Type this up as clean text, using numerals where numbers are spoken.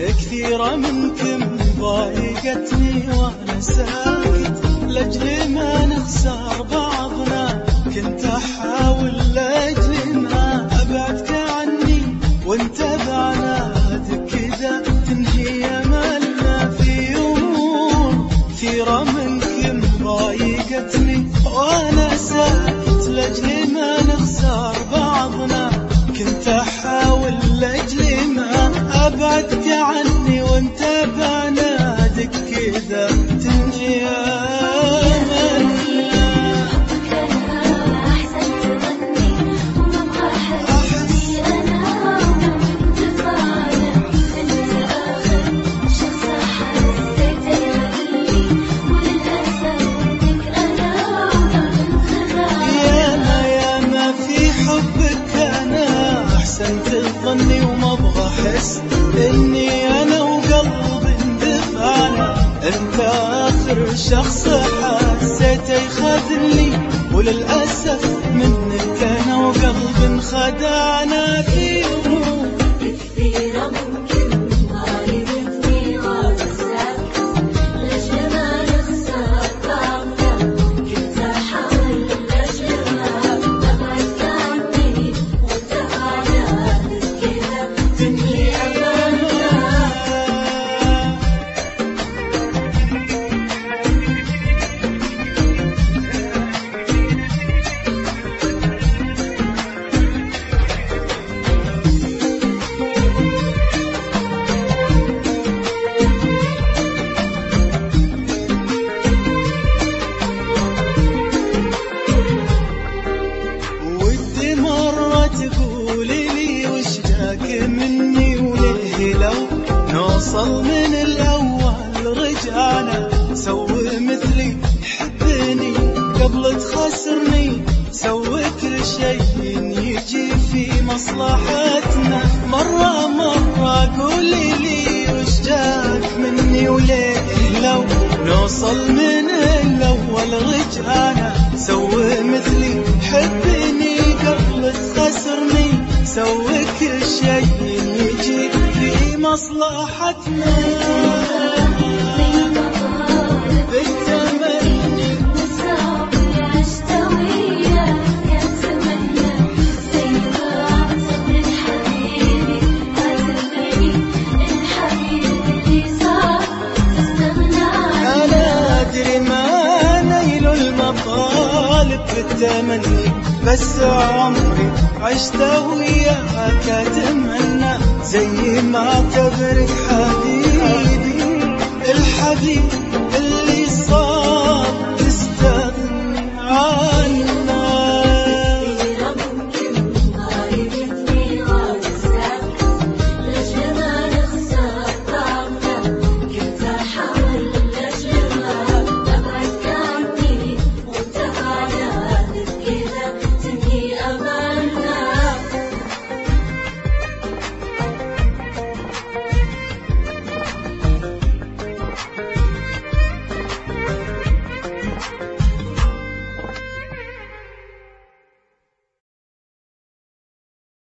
كثيرة منكم ضايقتني وانا ساكت لاجل ما نخسر بعضنا. كنت احاول لاجل ما ابعدك عني وانت بعنادك كذا تنهي املنا. في امور كثيرة منكم ضايقتني وانا ساكت لاجل ما نخسر بعضنا. كنت احاول لاجل ما ابعدك عني وانت بعنادك كذا تنهي ظني وما ابغى احس اني انا وقلبي اندفعنا. انت اخر شخص حسيته يخذلني وللاسف منك انا وقلبي انخدعنا. في امور كثيرة ممكن ضايقتني وانا ساكت لاجل ما نخسر بعضنا. كنت احاول لاجل ما ابعدك عني وانت بعنادك كذا تنهي املنا. ودي مرة تقولي لي وش جاك مني وليه لو نوصل من الأول رجعنا. سوي مثلي حبني قبل تخسرني، سوي كل شيء يجي في مصلحتنا. مرة قولي لي وش جاك مني وليه لو نوصل من الأول رجعنا. سوي مثلي حبني قبل تخسرني، سوي كل شيء يجي في مصلحتنا. بالتمني والصبر عشت وياك كاتمنى زي ما اعتبرك حبيبي. اعتبرني الحبيب اللي صار تستغنى عنه. أنا أدري ما نيل المطالب بالتمني، بس عمري عشت وياك أتمنى زي ما اعتبرك حبيبي. الحبيب